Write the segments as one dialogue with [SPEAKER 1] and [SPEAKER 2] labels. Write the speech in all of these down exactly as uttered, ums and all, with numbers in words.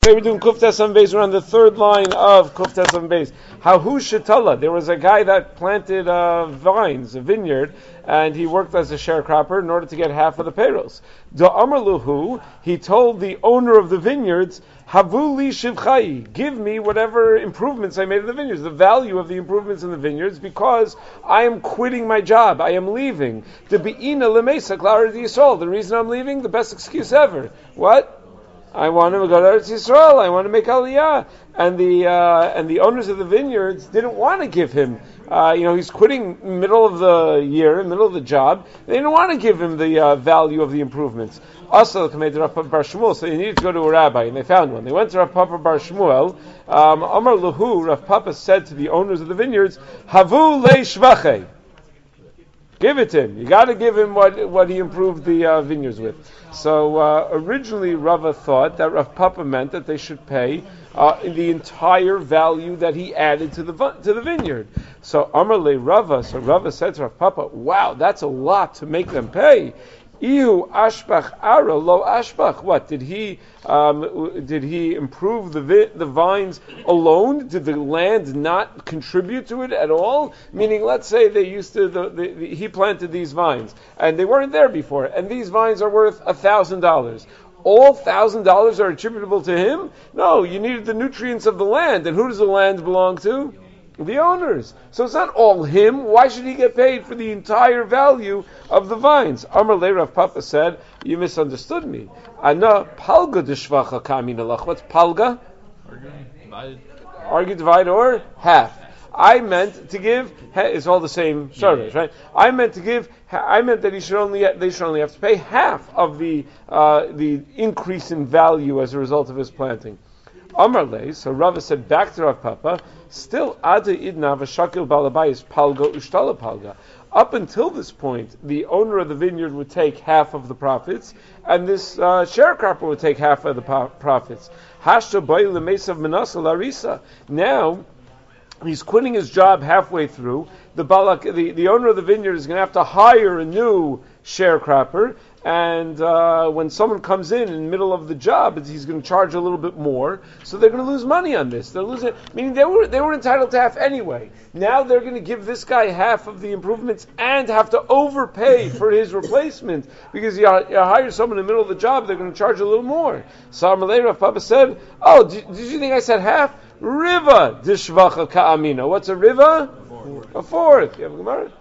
[SPEAKER 1] Today we're doing Kuftas on Beis. We're on the third line of Kuftas on Beis. Hahu Shetala. There was a guy that planted uh, vines, a vineyard, and he worked as a sharecropper in order to get half of the payrolls. Da Amar Luhu, he told the owner of the vineyards, Havu li shivchai, give me whatever improvements I made in the vineyards, the value of the improvements in the vineyards, because I am quitting my job, I am leaving. The be'ina lemesa klar Yisrael. The reason I'm leaving, the best excuse ever. What? I want to go to Eretz Yisrael. I want to make Aliyah, and the uh, and the owners of the vineyards didn't want to give him. Uh, you know, he's quitting middle of the year, middle of the job. They didn't want to give him the uh, value of the improvements. Also, Rav Papa bar Shmuel, so they needed to go to a rabbi, and they found one. They went to Rav Papa bar Shmuel. Um, Amar Lahu, Rav Papa said to the owners of the vineyards, Havu le shvachei. Give it to him. You got to give him what what he improved the uh, vineyards with. So uh, originally, Rava thought that Rav Papa meant that they should pay uh, the entire value that he added to the to the vineyard. So Amar le Rava. So Rava said to Rav Papa, "Wow, that's a lot to make them pay." Ihu ashbach ara lo ashbach. What did he um, did he improve the vi- the vines alone? Did the land not contribute to it at all? Meaning, let's say they used to the, the, the, he planted these vines and they weren't there before, and these vines are worth a thousand dollars. All thousand dollars are attributable to him? No, you needed the nutrients of the land, and who does the land belong to? The owners. So it's not all him. Why should he get paid for the entire value of the vines? Amar le Rav Papa said, you misunderstood me. Ana palga deshvacha kamin alach. What's palga? Argue, divide, or half. I meant to give. It's all the same service, right? I meant to give. I meant that he should only. They should only have to pay half of the uh, the increase in value as a result of his planting. Amar le. So Rava said back to Rav Papa. Still, Ada Idna v'Shakil Balabayis Palga Ushtala Palga. Up until this point, the owner of the vineyard would take half of the profits, and this uh, sharecropper would take half of the po- profits. Hashta Bay Lemesav Menasa Larisa. Now, he's quitting his job halfway through. The, balak, the, the owner of the vineyard is going to have to hire a new sharecropper, and uh, when someone comes in in the middle of the job, he's going to charge a little bit more, so they're going to lose money on this. They're losing, meaning they were they were entitled to half anyway. Now they're going to give this guy half of the improvements and have to overpay for his replacement, because you, you hire someone in the middle of the job, they're going to charge a little more. So Amalei Rav Papa said, "Oh, did, did you think I said half? Riva dishvacha ka'amina. What's a riva? A fourth. You have a Gemara?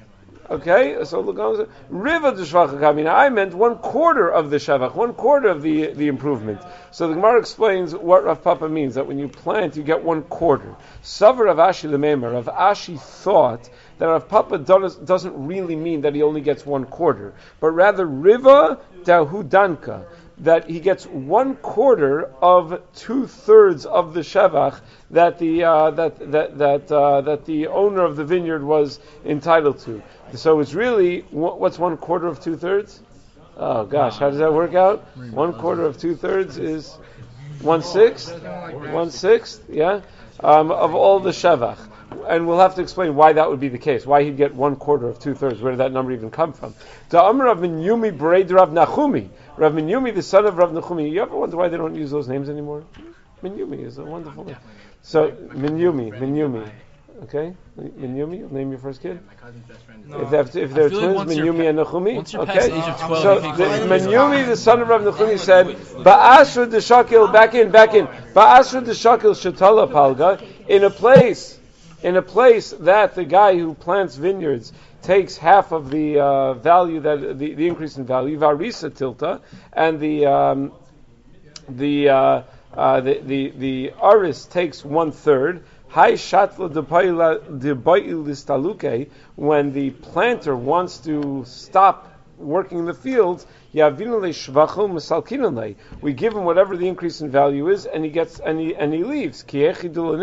[SPEAKER 1] Okay, so look on. Riva d'shvach kamina. I meant one quarter of the shavach, one quarter of the the improvement. So the Gemara explains what Rav Papa means, that when you plant, you get one quarter. Savar Rav Ashi l'meimer. Rav Ashi thought that Rav Papa doesn't really mean that he only gets one quarter, but rather Riva dahudanka, that he gets one quarter of two thirds of the shevach that the uh, that that that uh, that the owner of the vineyard was entitled to. So it's really, what's one quarter of two thirds? Oh gosh, how does that work out? One quarter of two thirds is one sixth, one sixth, yeah, um, of all the shevach. And we'll have to explain why that would be the case, why he'd get one quarter of two thirds. Where did that number even come from? The Amr Rav Minyumi Bereid Rav Nachumi. Rav Minyumi, the son of Rav Nachumi. You ever wonder why they don't use those names anymore? Minyumi is a wonderful name. So, Minyumi, Minyumi. Okay? Minyumi, you'll name your first kid?
[SPEAKER 2] My cousin's best friend.
[SPEAKER 1] If they're, if they're twins,
[SPEAKER 2] like
[SPEAKER 1] Minyumi
[SPEAKER 2] pa-
[SPEAKER 1] and Nachumi?
[SPEAKER 2] Once you're
[SPEAKER 1] Okay.
[SPEAKER 2] past the age of twelve,
[SPEAKER 1] So, the, Minyumi, the son of Rav Nachumi, said, Ba'asra d'shakil, back in, back in. Ba'asra d'shakil shatala palga, in a place, in a place that the guy who plants vineyards takes half of the uh, value, that the, the increase in value, varisa tilta, and the um, the, uh, uh, the the the aris takes one third. Hai shatla debailistaluke, when the planter wants to stop working in the fields, we give him whatever the increase in value is, and he gets and he and he leaves. So that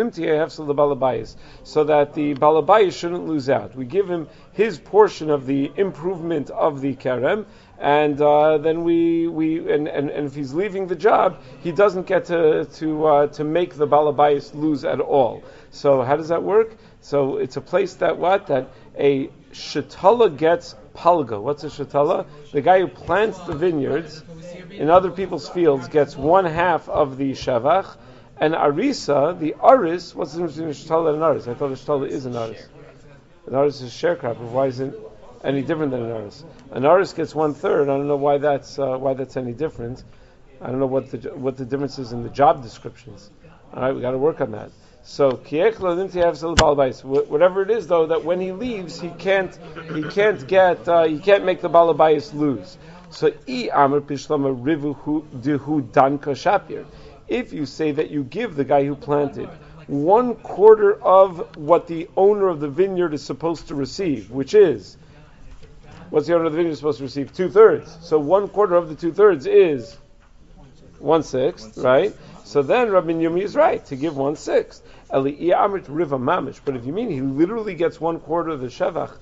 [SPEAKER 1] the balabayis shouldn't lose out. We give him his portion of the improvement of the kerem, and uh, then we we and, and, and if he's leaving the job, he doesn't get to to uh, to make the balabayis lose at all. So how does that work? So it's a place that what that a Shatala gets palga. What's a shatala? The guy who plants the vineyards in other people's fields gets one half of the shevach, and arisa, the aris, what's the difference between a shatala and an aris? I thought a shatala is an aris. An aris is a sharecropper. Why isn't it any different than an aris? An aris gets one third. I don't know why that's uh, why that's any different. I don't know what the what the difference is in the job descriptions. All right, we got to work on that. So whatever it is, though, that when he leaves, he can't he can't get uh, he can't make the balabayis lose. So I amar pishlama rivu dihu danka shapir. If you say that you give the guy who planted one quarter of what the owner of the vineyard is supposed to receive, which is what's the owner of the vineyard supposed to receive? Two thirds. So one quarter of the two thirds is one sixth, right? So then Rabbi Yumi is right to give one sixth. But if you mean he literally gets one quarter of the shevach,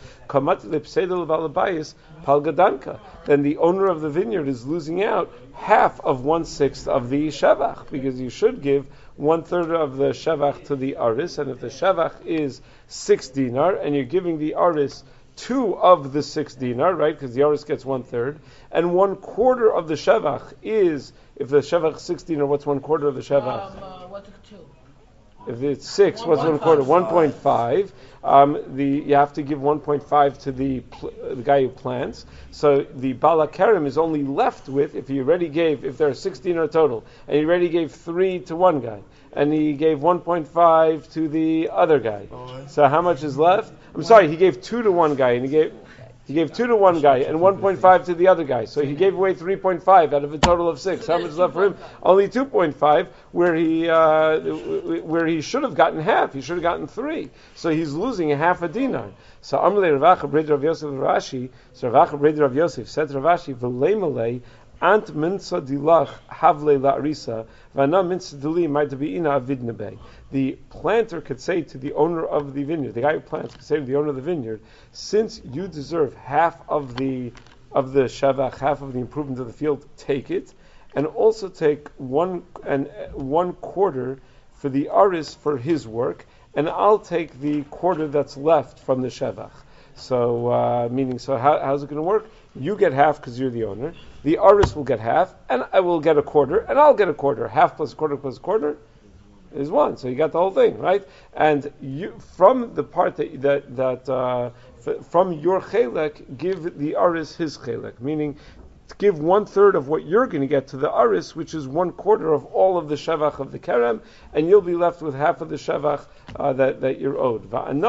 [SPEAKER 1] then the owner of the vineyard is losing out half of one sixth of the shevach, because you should give one third of the shevach to the aris, and if the shevach is six dinar, and you're giving the aris two of the six dinar, right? Because the aris gets one third, and one quarter of the shevach is, if the shevach is six dinar, what's one quarter of the shevach?
[SPEAKER 2] Um, uh, what's two?
[SPEAKER 1] If it's six, one, what's one quarter? One point five. Um, the you have to give one point five to the pl- the guy who plants. So the balakarim is only left with, if he already gave, if there are sixteen or total, and he already gave three to one guy, and he gave one point five to the other guy. Oh, so how much is left? I'm sorry, he gave two to one guy, and he gave he gave two to one guy and one point five to the other guy. So he gave away three point five out of a total of six. How much is left for him? Only two point five, where he uh, where he should have gotten half. He should have gotten three. So he's losing a half a dinar. So Amalei Ravacha Breder Rav Yosef Rashi. So Ravacha Breder Rav Yosef said Ravashi v'lei malei ant minsa dilach havle la'arisa v'ana minsa dili might be ina avidnebei. The planter could say to the owner of the vineyard, the guy who plants could say to the owner of the vineyard, since you deserve half of the of the shavach, half of the improvement of the field, take it, and also take one and one quarter for the aris for his work, and I'll take the quarter that's left from the shavach. So, uh, meaning, so how, how's it going to work? You get half because you're the owner. The aris will get half, and I will get a quarter, and I'll get a quarter. Half plus a quarter plus a quarter is one. So you got the whole thing, right? And you, from the part that that that uh, f- from your chelek, give the aris his chelek, meaning give one third of what you're going to get to the aris, which is one quarter of all of the shevach of the kerem, and you'll be left with half of the shevach uh, that that you're owed. And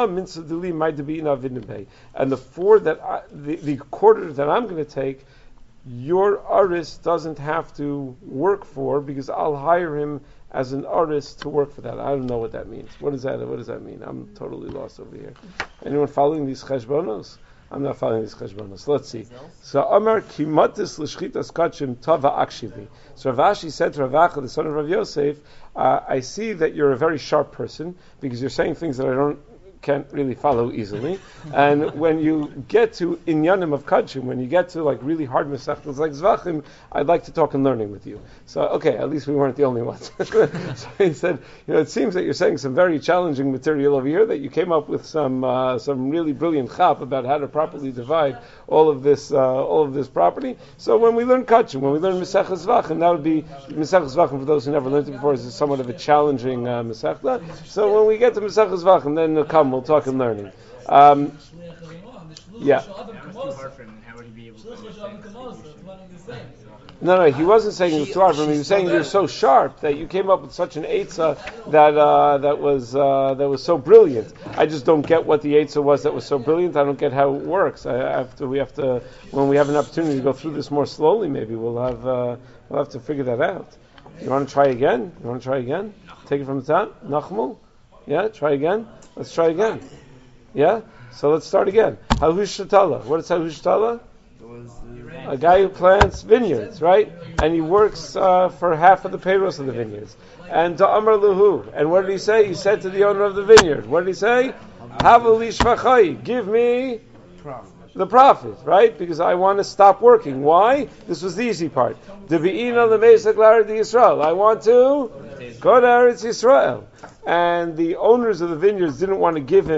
[SPEAKER 1] the four that I, the, the quarter that I'm going to take, your aris doesn't have to work for, because I'll hire him as an aris to work for that. I don't know what that means. What does that What does that mean? I'm totally lost over here. Anyone following these cheshbonos? I'm not following these cheshbonos. Let's see. So Amar kimatis l'shchitas kachim tava akshivi. So Rav Ashi said to Rav Acha, the son of Rav Yosef, uh, I see that you're a very sharp person, because you're saying things that I don't can't really follow easily. And when you get to inyanim of kachim, when you get to like really hard mesachtos like zvachim, I'd like to talk and learning with you. So okay, at least we weren't the only ones. So he said, you know, it seems that you're saying some very challenging material over here, that you came up with some uh, some really brilliant chap about how to properly divide all of this uh, all of this property. So when we learn kachim, when we learn mesachas zvachim, that would be mesachas zvachim for those who never learned it before, is somewhat of a challenging uh, mesachta. So when we get to mesachas zvachim, then uh, come. We'll talk and learning. Um, yeah. No, no, he wasn't saying it was too hard for him. He was saying you're so sharp that you came up with such an eitzah that uh, that was uh, that was so brilliant. I just don't get what the eitzah was that was so brilliant. I don't get how it works. I have to. We have to. When we have an opportunity to go through this more slowly, maybe we'll have uh, we'll have to figure that out. You want to try again? You want to try again? Take it from the top. Nachmul. Yeah, try again. Let's try again. Yeah? So let's start again. Hahush Shatala. What is Hahush Shatala? A guy who plants vineyards, right? And he works uh, for half of the payrolls of the vineyards. And to Amar Luhu. And what did he say? He said to the owner of the vineyard, what did he say? Havali Shvachai. Give me the profit, right? Because I want to stop working. Why? This was the easy part. Devi'ina lemesak l'Eretz Yisrael. I want to go to Eretz Yisrael. And the owners of the vineyards didn't want to give him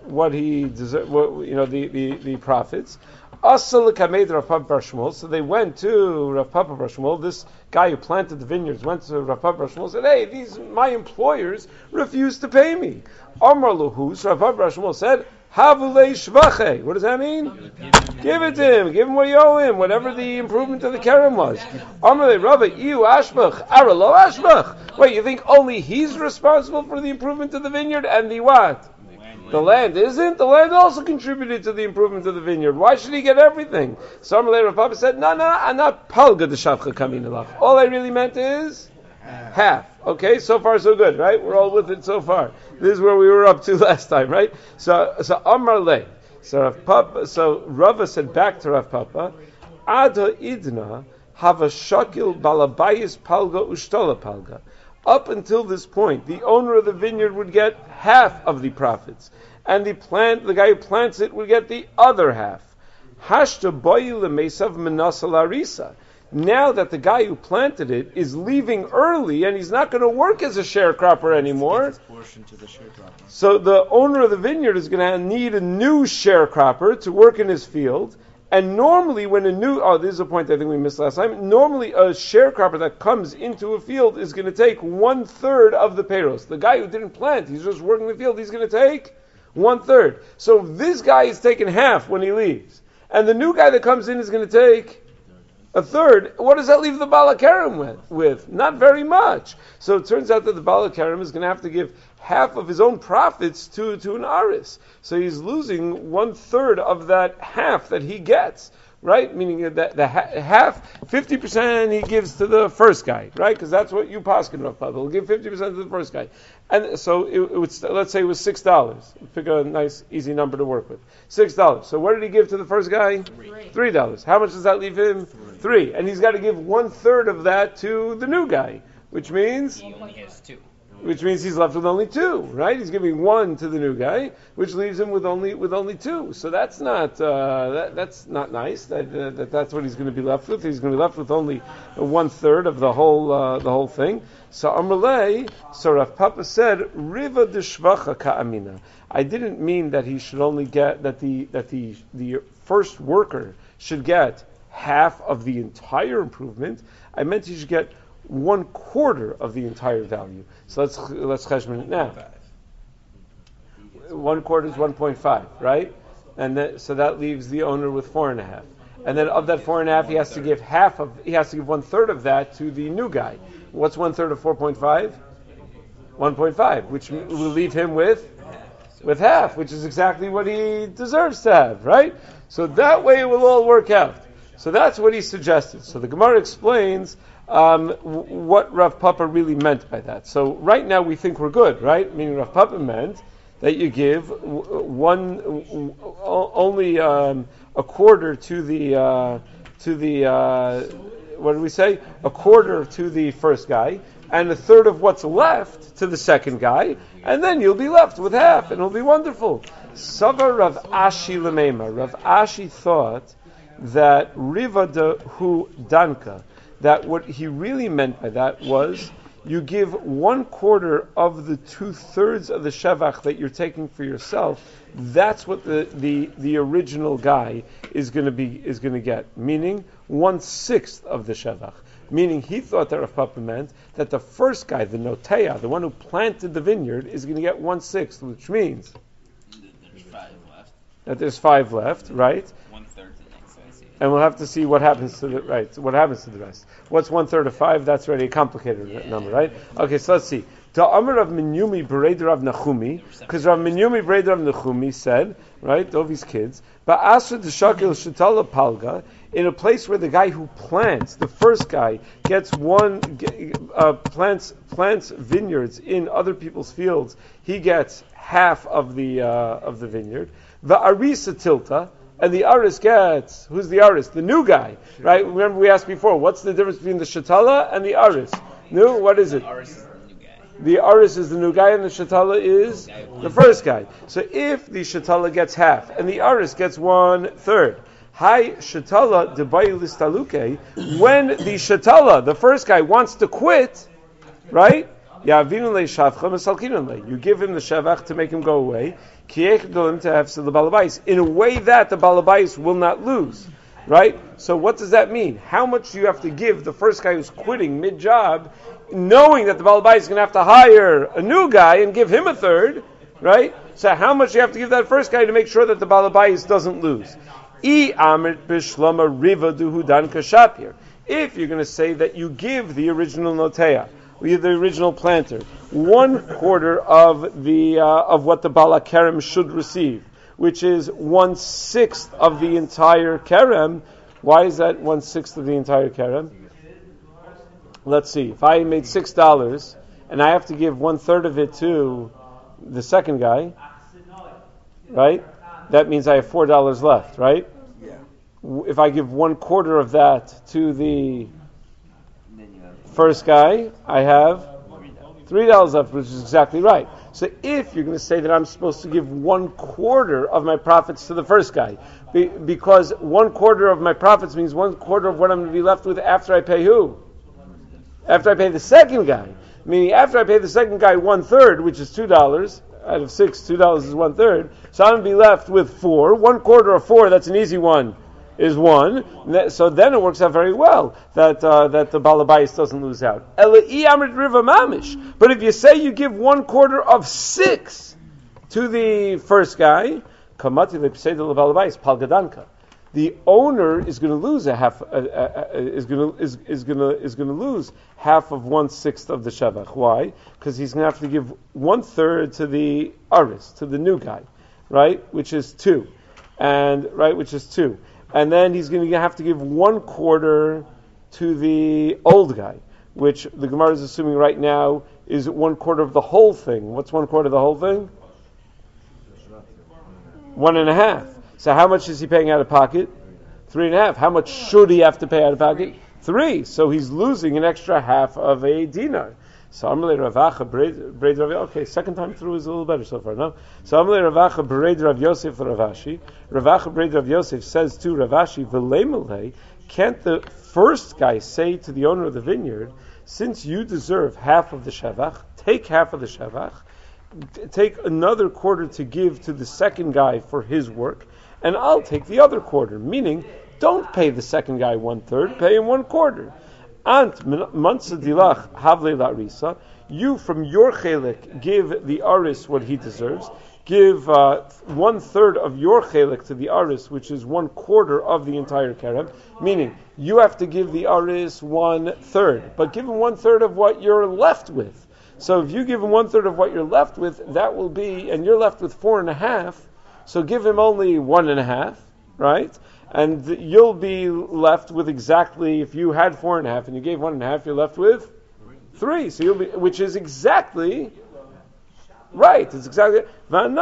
[SPEAKER 1] what he deserved, what, you know, the, the, the profits. So they went to Rav Papa Bar Shmuel. This guy who planted the vineyards went to Rav Papa Bar Shmuel and said, hey, these my employers refuse to pay me. Amar Luhu, so Rav Papa Bar Shmuel said, Havulei shvache. What does that mean? Give it to him. Give him what you owe him, whatever the improvement of the kerem was. Amalei Rabba, Iu Ashbach, Aralo Ashbach. Wait, you think only he's responsible for the improvement of the vineyard and the what? The land isn't. The land also contributed to the improvement of the vineyard. Why should he get everything? So Amalei Rav Papa said, no, no, I'm not palga de shavcha kaminalach. All I really meant is half. Okay, so far so good, right? We're all with it so far. This is where we were up to last time, right? So, so Amar Le. So Rav Papa, so Rava said back to Rav Papa, Ada idna have a shakil balabayis palga ushtola palga. Up until this point, the owner of the vineyard would get half of the profits, and the plant, the guy who plants it, would get the other half. Hashta boy lemesav menasal arisa. Now that the guy who planted it is leaving early and he's not going to work as a sharecropper anymore, so the owner of the vineyard is going to need a new sharecropper to work in his field. And normally when a new, oh, this is a point I think we missed last time, normally a sharecropper that comes into a field is going to take one third of the payroll. The guy who didn't plant, he's just working the field, he's going to take one third. So this guy is taking half when he leaves. And the new guy that comes in is going to take a third. What does that leave the Baal HaKerem with? with? Not very much. So it turns out that the Baal HaKerem is going to have to give half of his own profits to, to an aris. So he's losing one third of that half that he gets, right? Meaning that the ha- half, fifty percent he gives to the first guy, right? Because that's what you paskin Rav Papa. He'll give fifty percent to the first guy. And so it, it would, let's say it was six dollars. Pick a nice, easy number to work with. six dollars. So what did he give to the first guy? three dollars. How much does that leave him? Three. Three. And he's got to give one third of that to the new guy, which means
[SPEAKER 2] he only has two.
[SPEAKER 1] Which means he's left with only two, right? He's giving one to the new guy, which leaves him with only with only two. So that's not uh, that, that's not nice. That, uh, that that's what he's going to be left with. He's going to be left with only one third of the whole uh, the whole thing. So Amrlei, so Rav Papa said, Riva de shvacha ka'amina. I didn't mean that he should only get that the that the the first worker should get half of the entire improvement. I meant he should get one quarter of the entire value. So let's let's cheshbon it now. One quarter is one point five, right? And that, so that leaves the owner with four and a half. And then of that four and a half, he has to give half of he has to give one third of that to the new guy. What's one third of four point five? One point five, which will leave him with with half, which is exactly what he deserves to have, right? So that way it will all work out. So that's what he suggested. So the Gemara explains um, w- what Rav Papa really meant by that. So right now we think we're good, right? Meaning Rav Papa meant that you give w- one w- only um, a quarter to the uh, to the uh, what did we say? A quarter to the first guy, and a third of what's left to the second guy, and then you'll be left with half, and it'll be wonderful. Savar Rav Ashi Lemema. Rav Ashi thought that Riva de Hu Danka, that what he really meant by that was you give one quarter of the two thirds of the shevach that you're taking for yourself. That's what the, the, the original guy is going to be is going to get, meaning one sixth of the shevach. Meaning he thought that Rav Papa meant that the first guy, the noteya, the one who planted the vineyard, is going to get one sixth, which means
[SPEAKER 2] there's five left.
[SPEAKER 1] That there's five left, right?
[SPEAKER 2] One third the next one.
[SPEAKER 1] And we'll have to see what happens to the right. What happens to the rest? What's one third of five? That's already a complicated number, right? Okay, so let's see. The Amar of Minyumi Bered Rav Nachumi, because Rav Minyumi Bered Rav Nachumi said, right, Dovi's kids, but Asra the Shakil Shatala Palga, in a place where the guy who plants, the first guy, gets one uh, plants plants vineyards in other people's fields, he gets half of the uh, of the vineyard. The Arisa Tilta. And the aris gets, who's the aris? The new guy, right? Remember we asked before, what's the difference between the shatala and the aris? New, what is it?
[SPEAKER 2] The aris is the new guy.
[SPEAKER 1] The aris is the new guy and the shatala is the first guy. So if the shatala gets half and the aris gets one third, hi shatala debayi listaluke, when the shatala, the first guy, wants to quit, right? Ya'avinu le'shavcha mesalkinu le. You give him the shevach to make him go away. Ki'ech dolim to have the balabais. In a way that the balabais will not lose. Right? So what does that mean? How much do you have to give the first guy who's quitting mid-job, knowing that the balabais is going to have to hire a new guy and give him a third? Right? So how much do you have to give that first guy to make sure that the balabais doesn't lose? I amrit bishlama riva duhudan kashapir. If you're going to say that you give the original notea, or the original planter, one quarter of the uh, of what the bala kerem should receive, which is one sixth of the entire kerem. Why is that one sixth of the entire kerem? Let's see. If I made six dollars and I have to give one third of it to the second guy, right? That means I have four dollars left, right?
[SPEAKER 3] Yeah.
[SPEAKER 1] If I give one quarter of that to the first guy, I have three dollars left, which is exactly right. So if you're going to say that I'm supposed to give one quarter of my profits to the first guy, be, because one quarter of my profits means one quarter of what I'm going to be left with after I pay who? After I pay the second guy. Meaning after I pay the second guy one third, which is two dollars, out of six, two dollars is one third, so I'm going to be left with four. One quarter of four, that's an easy one, is one. So then it works out very well that uh, that the balabais doesn't lose out. But if you say you give one quarter of six to the first guy, the owner is going to lose a half. Uh, uh, is going to is, is going to is going to lose half of one sixth of the shevach. Why? Because he's going to have to give one third to the aris, to the new guy, right? Which is two, and right, which is two. And then he's going to have to give one quarter to the old guy, which the Gemara is assuming right now is one quarter of the whole thing. What's one quarter of the whole thing? One and a half. So how much is he paying out of pocket? Three and a half. How much should he have to pay out of pocket? Three. So he's losing an extra half of a dinar. So Amalei Ravacha Breid Rav. Okay, second time through is a little better so far, no? So Amalei Ravacha Breid Rav Yosef Ravashi. Ravacha Breid Rav Yosef says to Ravashi, V'leimelei, can't the first guy say to the owner of the vineyard, since you deserve half of the shevach, take half of the shevach, take another quarter to give to the second guy for his work, and I'll take the other quarter. Meaning, don't pay the second guy one third, pay him one quarter. Ant mansadilach havle larisa. You from your chelik give the aris what he deserves. Give uh, one third of your chelik to the aris, which is one quarter of the entire kerem. Meaning, you have to give the aris one third, but give him one third of what you're left with. So if you give him one third of what you're left with, that will be, and you're left with four and a half. So give him only one and a half, right? And you'll be left with exactly, if you had four and a half and you gave one and a half, you're left with three. So you'll be, which is exactly right. It's exactly, and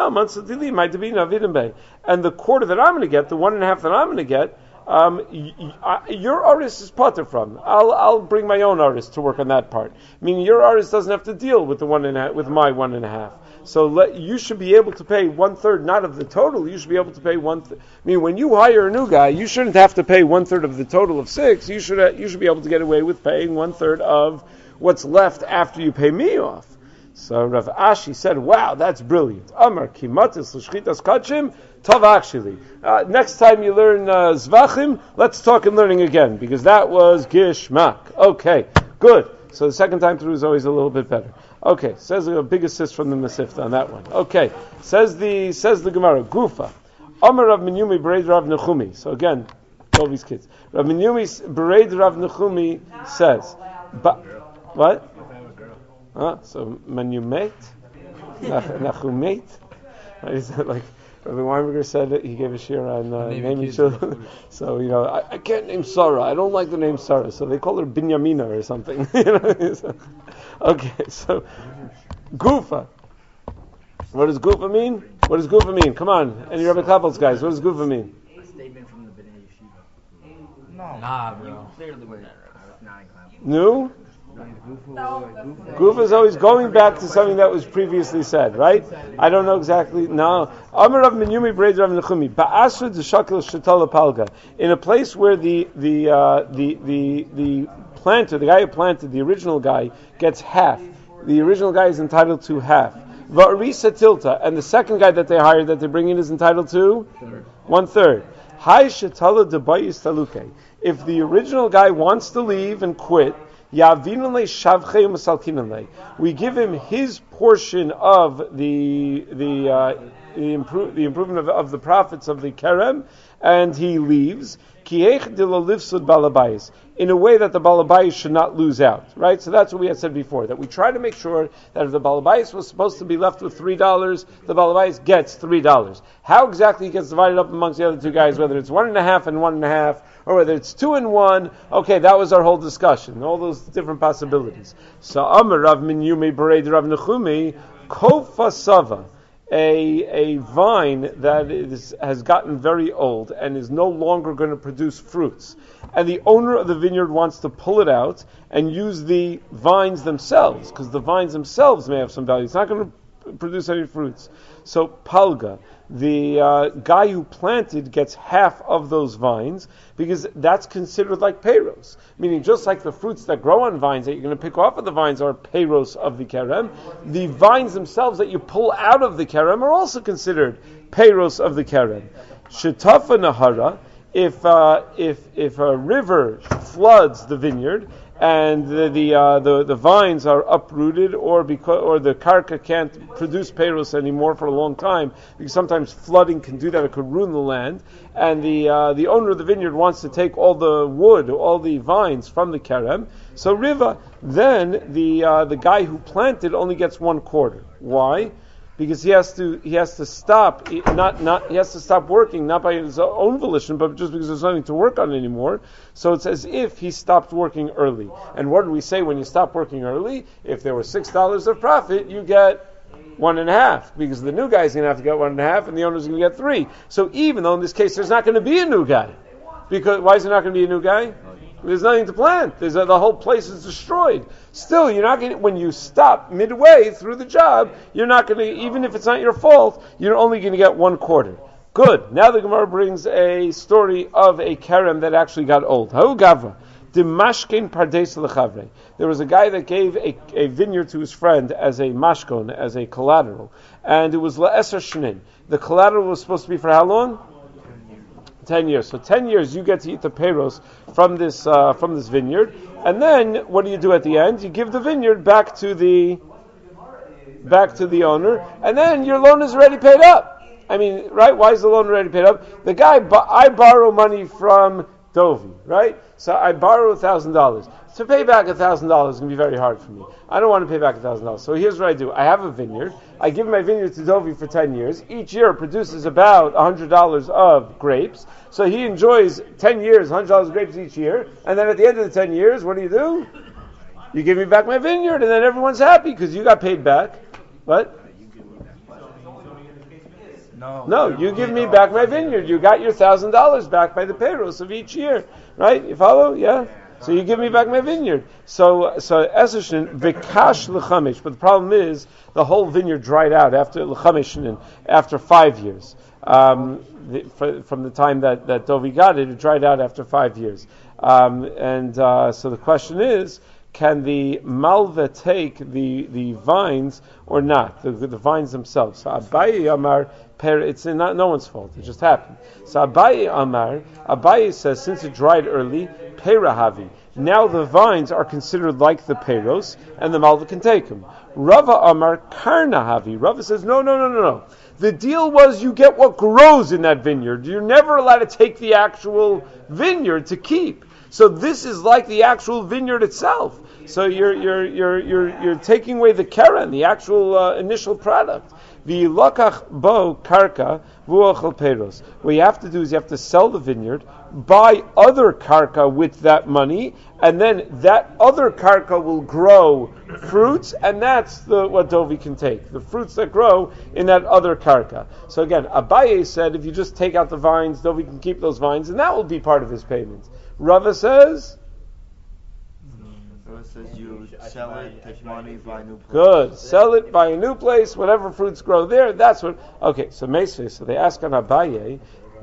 [SPEAKER 1] the quarter that I'm going to get, the one and a half that I'm going to get, um, y- y- your artist is potter from. I'll I'll bring my own artist to work on that part. Meaning your artist doesn't have to deal with the one and a half, with my one and a half. So let, you should be able to pay one third, not of the total. You should be able to pay one. Th- I mean, when you hire a new guy, you shouldn't have to pay one third of the total of six. You should uh, you should be able to get away with paying one third of what's left after you pay me off. So Rav Ashi said, "Wow, that's brilliant." Amar kimatis l'shchitas kachim tov actually. Uh, next time you learn uh, zvachim, let's talk in learning again because that was gishmak. Okay, good. So the second time through is always a little bit better. Okay, says a big assist from the Masifta on that one. Okay, says the says the Gemara, Gufa, Amar Rav Minyumi Bereid Rav Nechumi. So again, all these kids. Rav Minyumi Bereid Rav Nechumi says, but what? Huh? So Menyumate, Nachumate. Is that like Rabbi Weinberger said that he gave a shir on uh, naming children. So you know, I, I can't name Sarah. I don't like the name Sarah, so they call her Binyamina or something. You know? So, okay, so Gufa. What does Gufa mean? What does Gufa mean? Come on, any Rabbi Kappels guys. What does Gufa mean?
[SPEAKER 3] A statement from the Bnei Yeshiva.
[SPEAKER 2] No.
[SPEAKER 3] Nah, bro. Clearly were not inclined.
[SPEAKER 1] New? Gufa is always going back to something that was previously said, right? I don't know exactly. No. Amar Rav Minyumi Bereid Rav Nechumi. Ba'asra d'shakil shetala palga. In a place where the the uh, the the the planter, the guy who planted, the original guy, gets half. the original guy is entitled to half. Va'arisa tilta, and the second guy that they hired, that they bring in, is entitled to
[SPEAKER 3] Third.
[SPEAKER 1] one third. Hai shetala debayis taluke. If the original guy wants to leave and quit, yavinule shavchei masalkinule. We give him his portion of the the uh, the, improve, the improvement of, of the profits of the kerem, and he leaves. Kiech de lo livsud balabayis, in a way that the balabayis should not lose out, right? So that's what we had said before, that we try to make sure that if the balabayis was supposed to be left with three dollars, the balabayis gets three dollars. How exactly it gets divided up amongst the other two guys, whether it's one and a half and one and a half, or whether it's two and one, okay, that was our whole discussion, all those different possibilities. So Amar Rav Min Yumei Bereid Rav Nechumi Kofa Sava. A a vine that is, has gotten very old and is no longer going to produce fruits, and the owner of the vineyard wants to pull it out and use the vines themselves, because the vines themselves may have some value. It's not going to produce any fruits. So Palga, the uh, guy who planted, gets half of those vines, because that's considered like peiros. Meaning, just like the fruits that grow on vines that you're going to pick off of the vines are peiros of the kerem, the vines themselves that you pull out of the kerem are also considered peiros of the kerem. Shetafa nahara, if uh, if if a river floods the vineyard, and the the, uh, the the vines are uprooted, or because or the karka can't produce peiros anymore for a long time, because sometimes flooding can do that; it could ruin the land. And the uh, the owner of the vineyard wants to take all the wood, all the vines from the kerem. So riva, then the uh, the guy who planted only gets one quarter. Why? Because he has to he has to stop not not he has to stop working, not by his own volition, but just because there's nothing to work on anymore. So it's as if he stopped working early. And what do we say when you stop working early? If there were six dollars of profit, you get one and a half, because the new guy's going to have to get one and a half, and the owner's going to get three. So even though in this case there's not going to be a new guy, because why is there not going to be a new guy? There's nothing to plant. There's a, the whole place is destroyed. Still, you're not going to, when you stop midway through the job, you're not going to, even if it's not your fault, you're only going to get one quarter. Good. Now the Gemara brings a story of a kerem that actually got old. Ha'u gavra. Dimashkin pardes lechavre. There was a guy that gave a, a vineyard to his friend as a mashkon, as a collateral, and it was la'eser shnin. The collateral was supposed to be for how long? Ten years. So ten years you get to eat the peiros from this uh, from this vineyard, and then what do you do at the end? You give the vineyard back to the back to the owner, and then your loan is already paid up. I mean, right? Why is the loan already paid up? The guy, I borrow money from Dovi, right? So I borrow a thousand dollars. To pay back a thousand dollars is going to be very hard for me. I don't want to pay back a thousand dollars. So here's what I do. I have a vineyard. I give my vineyard to Dovi for ten years. Each year it produces about a hundred dollars of grapes. So he enjoys ten years, a hundred dollars of grapes each year. And then at the end of the ten years, what do you do? You give me back my vineyard, and then everyone's happy because you got paid back. What?
[SPEAKER 3] No,
[SPEAKER 1] no, you give me back my vineyard. You got your thousand dollars back by the peiros of each year, right? You follow? Yeah. So you give me back my vineyard. So, so Eseshin v'kash l'chamesh. But the problem is the whole vineyard dried out after l'chamesh, after five years. Um, the, for, from the time that, that Dovi got it, it dried out after five years. Um, and uh, so the question is, can the malva take the, the vines or not? The, the, the vines themselves. So Abaye Amar, it's not no one's fault. It just happened. So Abaye Amar, Abaye says, since it dried early, perahavi. Now the vines are considered like the peiros, and the malva can take them. Rava Amar karnahavi. Rava says, no, no, no, no, no. The deal was you get what grows in that vineyard. You're never allowed to take the actual vineyard to keep. So this is like the actual vineyard itself. So you're you're you're you're you're taking away the keren, the actual uh, initial product. The lakach bo karka vuachal peiros. What you have to do is you have to sell the vineyard, buy other karka with that money, and then that other karka will grow fruits, and that's the what Dovi can take, the fruits that grow in that other karka. So again, Abaye said if you just take out the vines, Dovi can keep those vines, and that will be part of his payment. Rava says,
[SPEAKER 4] Rava says you sell it, take money, buy a new place.
[SPEAKER 1] Good. Sell it, buy a new place, whatever fruits grow there, that's what... Okay, so Meisve, so they ask on Abaye,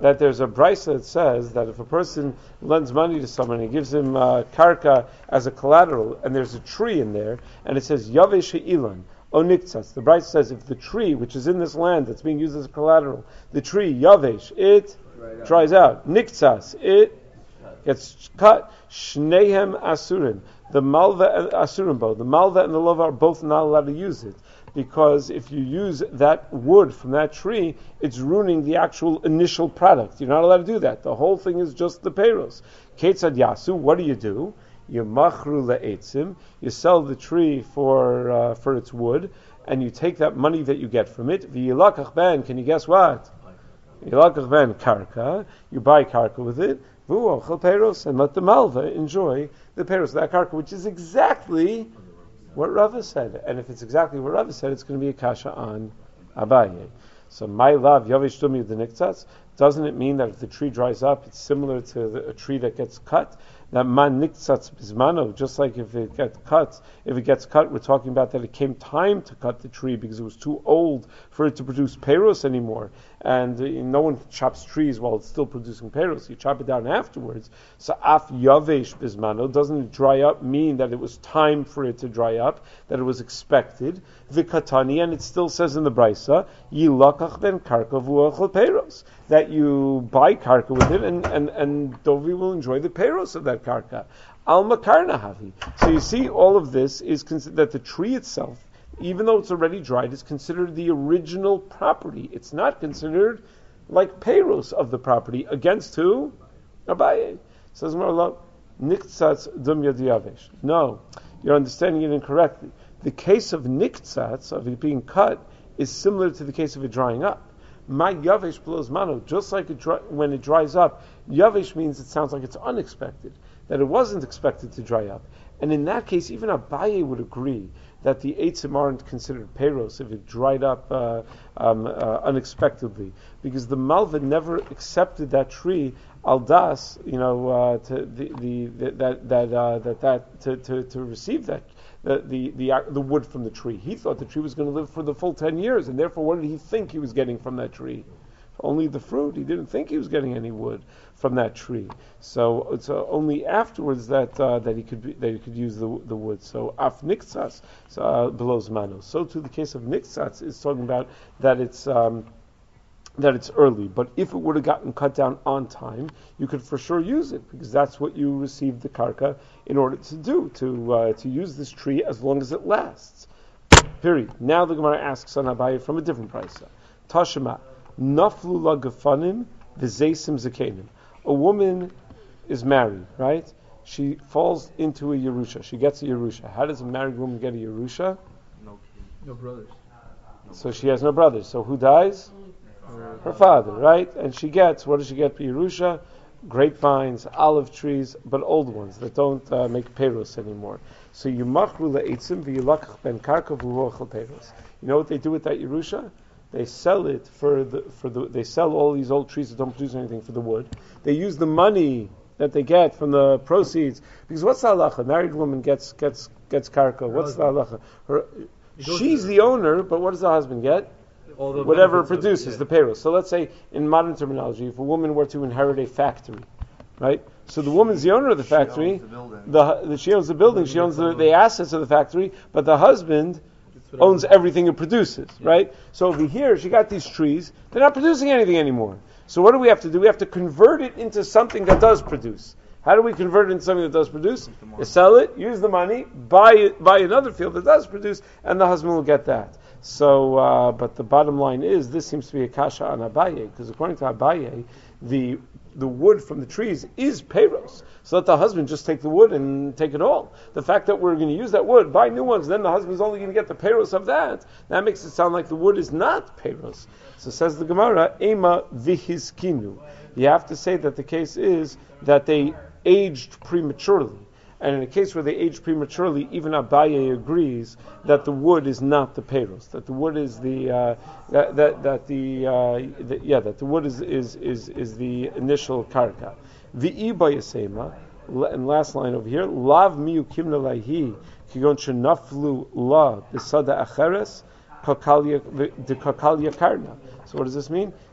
[SPEAKER 1] that there's a brisa that says that if a person lends money to someone and he gives him uh, karka as a collateral, and there's a tree in there, and it says yavesh ilan o niktzas. The brisa says if the tree which is in this land that's being used as collateral, the tree yavesh, it dries out. Niktzas, it gets cut. Shnehem asurim. The malva and asurim both. The malva and the lova are both not allowed to use it, because if you use that wood from that tree, it's ruining the actual initial product. You're not allowed to do that. The whole thing is just the peiros. Ketzad yasu, what do you do? You machru le'etzim, you sell the tree for uh, for its wood, and you take that money that you get from it. V'yilakach ben, can you guess what? Yilakach ben karka, you buy karka with it. V'u'ochel peiros, and let the malva enjoy the peiros of that karka, which is exactly what Rava said. And if it's exactly what Rava said, it's going to be a kasha on Abaye. So my love, Yavish Dumi the Niktzatz, doesn't it mean that if the tree dries up, it's similar to the, a tree that gets cut? That man Niktzatz bismano, just like if it gets cut, if it gets cut, we're talking about that it came time to cut the tree because it was too old for it to produce peiros anymore. And uh, no one chops trees while it's still producing peiros. You chop it down afterwards. So af yavesh bismano, doesn't dry up mean that it was time for it to dry up, that it was expected. Vikatani, and it still says in the brisa, yilakach ben karka v'uachel peiros, that you buy karka with it, and and and Dovi will enjoy the peiros of that karka. Al makarna havi. So you see, all of this is considered that the tree itself, even though it's already dried, is considered the original property. It's not considered like peiros of the property. Against who? Abaye. Says Marla, niktzatz dum yadiyavesh. No, you're understanding it incorrectly. The case of niktzatz, of it being cut, is similar to the case of it drying up. My yavesh blows mano, just like it dry, when it dries up. Yavesh means it sounds like it's unexpected, that it wasn't expected to dry up. And in that case, even Abaye would agree that the eitzim aren't considered peiros if it dried up uh, um, uh, unexpectedly, because the malva never accepted that tree al das, you know, uh, to the, the, the that that uh, that that to, to, to receive that the, the the the wood from the tree. He thought the tree was going to live for the full ten years, and therefore, what did he think he was getting from that tree? Only the fruit. He didn't think he was getting any wood from that tree. So it's uh, only afterwards that uh, that he could be, that he could use the the wood. So af niktzatz so, uh, below zmano. So to the case of niktzatz is talking about that it's um, that it's early. But if it would have gotten cut down on time, you could for sure use it, because that's what you received the karka in order to do, to uh, to use this tree as long as it lasts. Period. Now the Gemara asks on Abaye from a different price. Tashema. Naflu la gefanim v'zeisim zakenim. A woman is married, right? She falls into a Yerusha. She gets a Yerusha. How does a married woman get a Yerusha?
[SPEAKER 4] No kids.
[SPEAKER 3] No brothers.
[SPEAKER 1] So she has no brothers. So who dies? Her, her father, right? And she gets, what does she get for Yerusha? Grapevines, olive trees, but old ones that don't uh, make peiros anymore. So yumachru le'etzim v'yilakach ben karka v'huachal peiros. You know what they do with that Yerusha? They sell it for the for the. They sell all these old trees that don't produce anything for the wood. They use the money that they get from the proceeds, because what's the halacha? A married woman gets gets gets karka. What's the halacha? Her, she's the owner, but what does the husband get?
[SPEAKER 3] All the
[SPEAKER 1] Whatever it
[SPEAKER 3] benefits
[SPEAKER 1] produces,
[SPEAKER 3] of, yeah.
[SPEAKER 1] the payroll. So let's say, in modern terminology, if a woman were to inherit a factory, right? So the woman's the owner of the factory.
[SPEAKER 4] She owns the building.
[SPEAKER 1] The, the she owns the building. She owns the, the assets of the factory, but the husband owns everything it produces, yeah. Right? So over here, she got these trees. They're not producing anything anymore. So what do we have to do? We have to convert it into something that does produce. How do we convert it into something that does produce? You sell it, use the money, buy it, buy another field that does produce, and the husband will get that. So, uh, but the bottom line is, this seems to be a kasha on Abaye, because according to Abaye, the the wood from the trees is peiros. So let the husband just take the wood and take it all. The fact that we're going to use that wood, buy new ones, then the husband's only going to get the peiros of that, that makes it sound like the wood is not peiros. So says the Gemara, Ema vihiskinu. You have to say that the case is that they aged prematurely. And in a case where they age prematurely, even Abaye agrees that the wood is not the peiros, that the wood is the uh, that, that that the, uh, the yeah that the wood is is is, is the initial karka. V'i bayasema, and last line over here, lav miu kimna lahi kigon shenaflu la besada acheres kakalia de kakalia karna. So what does this mean?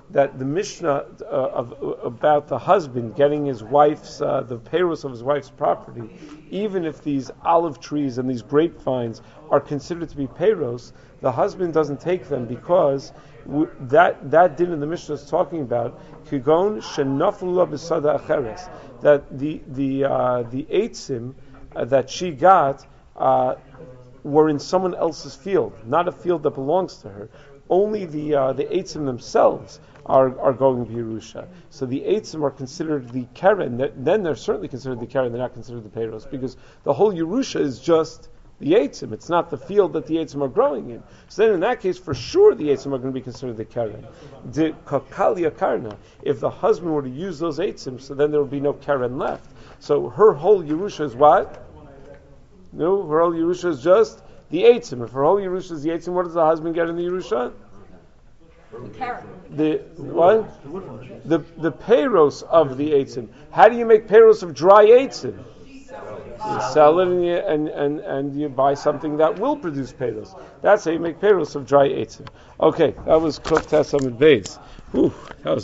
[SPEAKER 1] that the Mishnah uh, of, about the husband getting his wife's, uh, the payros of his wife's property, even if these olive trees and these grapevines are considered to be payros, the husband doesn't take them because w- that that din in the Mishnah is talking about kigon shenaflu b'sada acheres, that the the uh, the eitzim uh, that she got uh, were in someone else's field, not a field that belongs to her. Only the uh, the eitzim themselves are, are going to be Yerusha. So the eitzim are considered the keren. Then they're certainly considered the keren. They're not considered the peiros because the whole Yerusha is just the eitzim. It's not the field that the eitzim are growing in. So then in that case, for sure, the eitzim are going to be considered the keren. The kakalia karna. If the husband were to use those eitzim, so then there would be no keren left. So her whole Yerusha is what? No, her whole Yerusha is just the eitzim. If her whole Yerusha is the eitzim, what does the husband get in the Yerusha? The what? The the peiros of the eitzim. How do you make peiros of dry eitzim? You sell it and you, and, and, and you buy something that will produce peiros. That's how you make peiros of dry eitzim. Okay, that was Kuf Tesam and Beis. That was